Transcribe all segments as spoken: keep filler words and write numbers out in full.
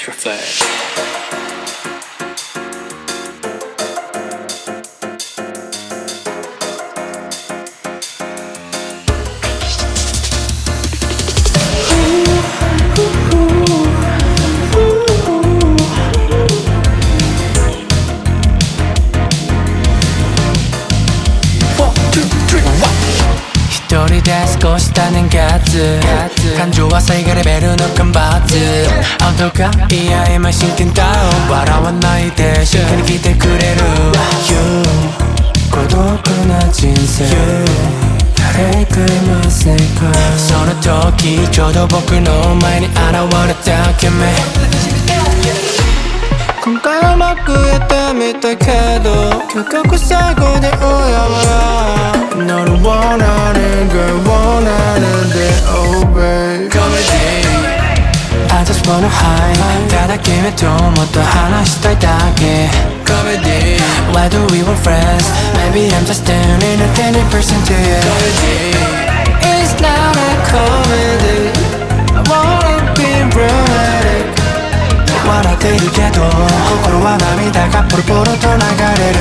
plant your flag. 一人で少した年月感情は最下レベルの干ばつ本当かいや今真剣だ笑わないで静かに聞いてくれる You 孤独な人生 You 誰かいませんかその時ちょうど僕の前に現れた君今回はうまくやってみたけど結局最後でおやまや Not one out and girl, one out and day, oh babe Comedy I just wanna hide ただ君ともっと話したいだけ Comedy Why do we want friends? Maybe I'm just turning a ten percent to you Comedy It's not a comedy I wanna be romantic 笑っているけど心は涙がポロポロと流れる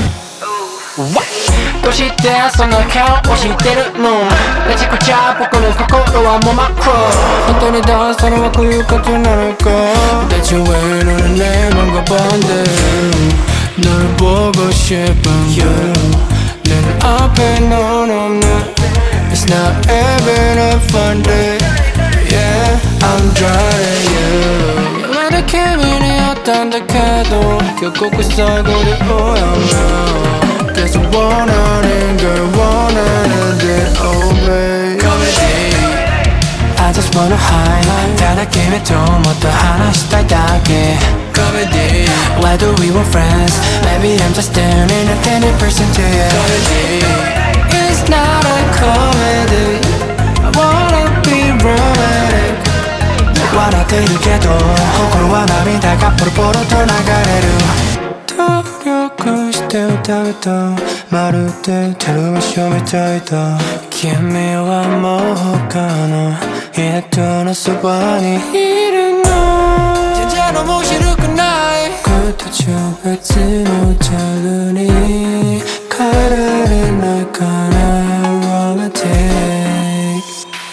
どうしてその顔を知ってるのめちゃくちゃ僕の心はもう真っ黒本当にダンスのはこういうことなのか That you wait on the name of a bond 너를 보고 싶은 you 내 앞에 넌 없네 It's not even a fun day Yeah I'm drowning you 내 기분이었던 다 해도 결국 살고 오염나 계속 원하는 걸 원하는데 oh babe Comedy I just wanna hide 다 느낌에 좀 더 하나したいだけ Comedy Why do we want friends? Maybe I'm just turning a ten percent to you Comedy It's not a comedy I wanna be romantic 笑っているけど心は涙がポロポロと流れる努力して歌うとまるでテレビショーみたいだ君はもう他の人のそばにいるの全然面白くない形は別のジャンルに変えられないかな Romantic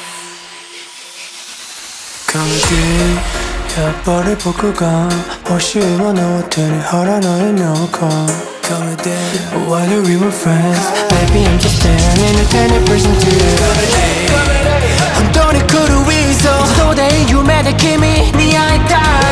Comedy やっぱり僕が欲しいものを手に入らないのか Comedy Why do we want friends? Maybe I'm just turning a ten percent to you Comedy 本当に来るウィーゾー一度で夢で君に会いたい